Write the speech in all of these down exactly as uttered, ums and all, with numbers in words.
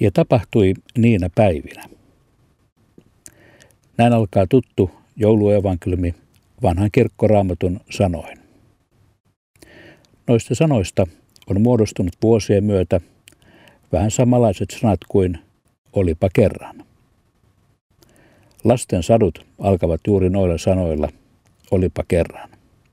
Ja tapahtui niinä päivinä. Näin alkaa tuttu jouluevankeliumi vanhan kirkkoraamatun sanoin. Noista sanoista on muodostunut vuosien myötä vähän samanlaiset sanat kuin olipa kerran. Lasten sadut alkavat juuri noilla sanoilla, olipa kerran.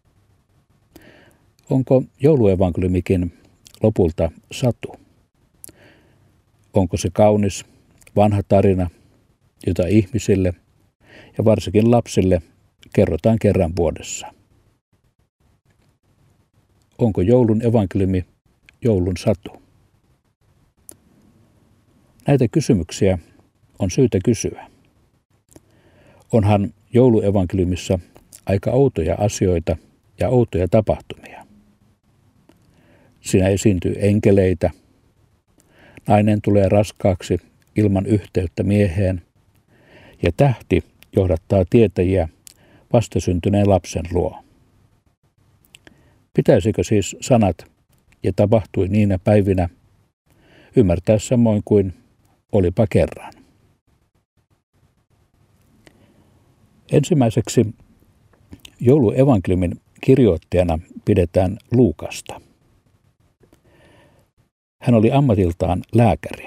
Onko jouluevankeliumikin lopulta satu? Onko se kaunis, vanha tarina, jota ihmisille ja varsinkin lapsille kerrotaan kerran vuodessa? Onko joulun evankeliumi joulun satu? Näitä kysymyksiä on syytä kysyä. Onhan jouluevankeliumissa aika outoja asioita ja outoja tapahtumia. Siinä esiintyy enkeleitä, nainen tulee raskaaksi ilman yhteyttä mieheen ja tähti johdattaa tietäjiä vastasyntyneen lapsen luo. Pitäisikö siis sanat ja tapahtui niinä päivinä ymmärtää samoin kuin olipa kerran? Ensimmäiseksi jouluevankeliumin kirjoittajana pidetään Luukasta. Hän oli ammatiltaan lääkäri.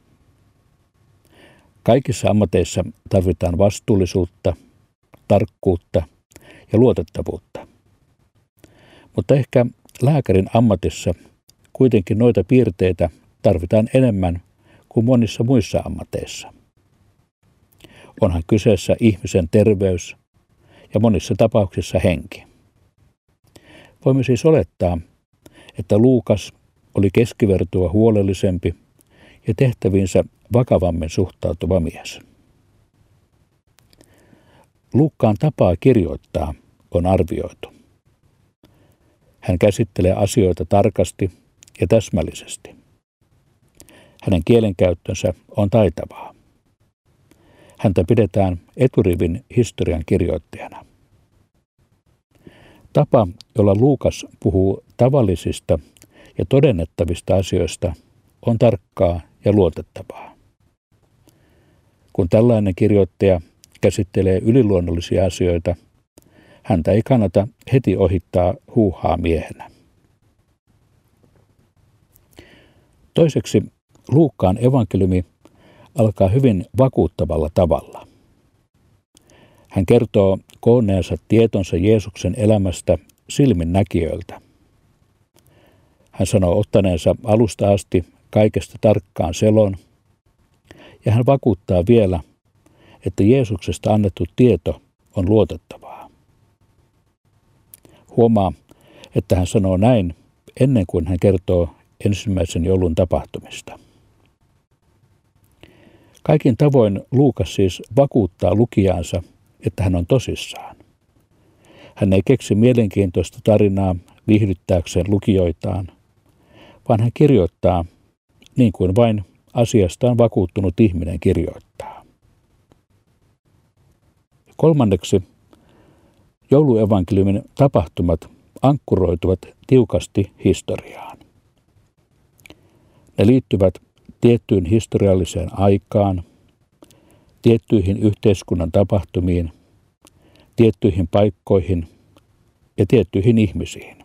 Kaikissa ammateissa tarvitaan vastuullisuutta, tarkkuutta ja luotettavuutta. Mutta ehkä lääkärin ammatissa kuitenkin noita piirteitä tarvitaan enemmän kuin monissa muissa ammateissa. Onhan kyseessä ihmisen terveys ja monissa tapauksissa henki. Voimme siis olettaa, että Luukas oli keskivertoa huolellisempi ja tehtäviinsä vakavammin suhtautuva mies. Luukkaan tapaa kirjoittaa on arvioitu. Hän käsittelee asioita tarkasti ja täsmällisesti. Hänen kielenkäyttönsä on taitavaa. Häntä pidetään eturivin historian kirjoittajana. Tapa, jolla Luukas puhuu tavallisista ja todennettavista asioista, on tarkkaa ja luotettavaa. Kun tällainen kirjoittaja käsittelee yliluonnollisia asioita, häntä ei kannata heti ohittaa huuhaa miehenä. Toiseksi Luukkaan evankeliumi alkaa hyvin vakuuttavalla tavalla. Hän kertoo koonneensa tietonsa Jeesuksen elämästä silminnäkijöiltä. Hän sanoo ottaneensa alusta asti kaikesta tarkkaan selon, ja hän vakuuttaa vielä, että Jeesuksesta annettu tieto on luotettavaa. Huomaa, että hän sanoo näin ennen kuin hän kertoo ensimmäisen joulun tapahtumista. Kaikin tavoin Luukas siis vakuuttaa lukijaansa, että hän on tosissaan. Hän ei keksi mielenkiintoista tarinaa viihdyttääkseen lukijoitaan, vaan hän kirjoittaa niin kuin vain asiastaan vakuuttunut ihminen kirjoittaa. Kolmanneksi, jouluevankeliumin tapahtumat ankkuroituvat tiukasti historiaan. Ne liittyvät tiettyyn historialliseen aikaan, tiettyihin yhteiskunnan tapahtumiin, tiettyihin paikkoihin ja tiettyihin ihmisiin.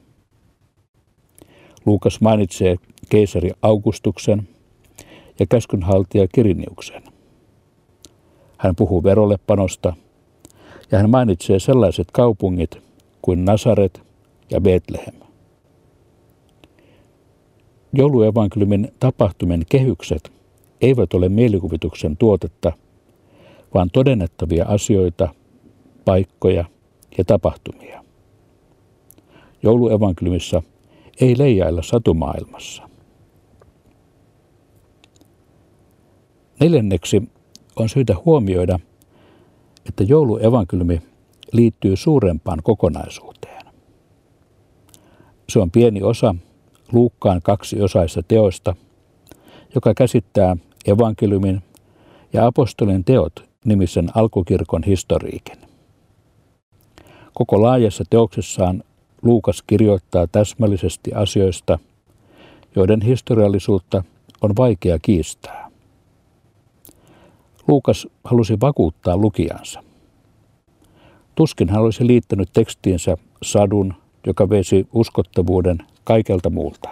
Luukas mainitsee keisari Augustuksen ja käskynhaltija Kiriniuksen. Hän puhuu verollepanosta ja hän mainitsee sellaiset kaupungit kuin Nasaret ja Betlehem. Jouluevankeliumin tapahtumien kehykset eivät ole mielikuvituksen tuotetta, vaan todennettavia asioita, paikkoja ja tapahtumia. Jouluevankeliumissa ei leijailla satumaailmassa. Neljänneksi on syytä huomioida, että jouluevankeliumi liittyy suurempaan kokonaisuuteen. Se on pieni osa Luukkaan kaksiosaista teosta, joka käsittää evankeliumin ja apostolien teot nimisen alkukirkon historiikin. Koko laajassa teoksessaan Luukas kirjoittaa täsmällisesti asioista, joiden historiallisuutta on vaikea kiistää. Luukas halusi vakuuttaa lukijansa. Tuskin hän olisi liittänyt tekstiinsä sadun, joka vesi uskottavuuden kaikelta muulta.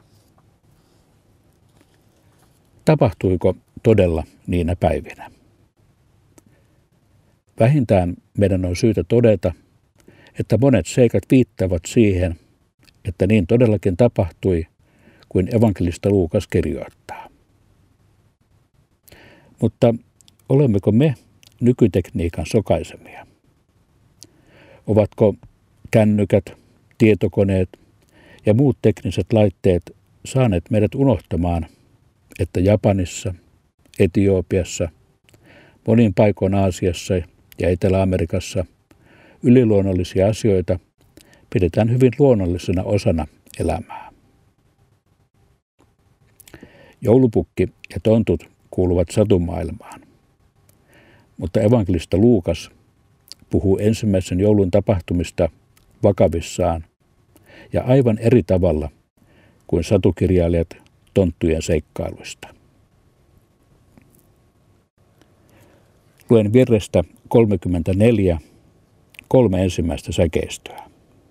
Tapahtuiko todella niinä päivinä? Vähintään meidän on syytä todeta, että monet seikat viittaavat siihen, että niin todellakin tapahtui, kuin evankelista Luukas kirjoittaa. Mutta olemmeko me nykytekniikan sokaisemia? Ovatko kännykät, tietokoneet ja muut tekniset laitteet saaneet meidät unohtamaan, että Japanissa, Etiopiassa, monin paikoin Aasiassa ja Etelä-Amerikassa yliluonnollisia asioita pidetään hyvin luonnollisena osana elämää. Joulupukki ja tontut kuuluvat satumaailmaan, mutta evankelista Luukas puhuu ensimmäisen joulun tapahtumista vakavissaan ja aivan eri tavalla kuin satukirjailijat tonttujen seikkailuista. Luen virrestä kolmekymmentäneljä kolme ensimmäistä säkeistöä.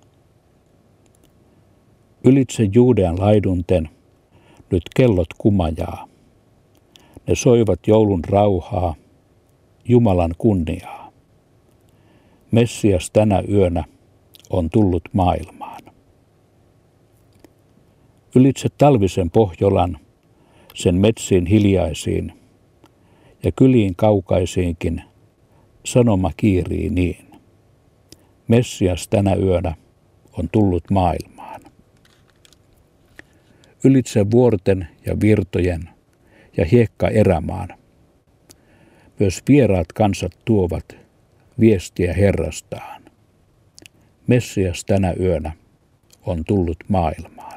Ylitse Juudean laidunten nyt kellot kumajaa. Ne soivat joulun rauhaa, Jumalan kunniaa. Messias tänä yönä on tullut maailmaan. Ylitse talvisen Pohjolan, sen metsiin hiljaisiin ja kyliin kaukaisiinkin sanoma kiirii niin. Messias tänä yönä on tullut maailmaan. Ylitse vuorten ja virtojen ja hiekka erämaan. Myös vieraat kansat tuovat viestiä Herrastaan. Messias tänä yönä on tullut maailmaan.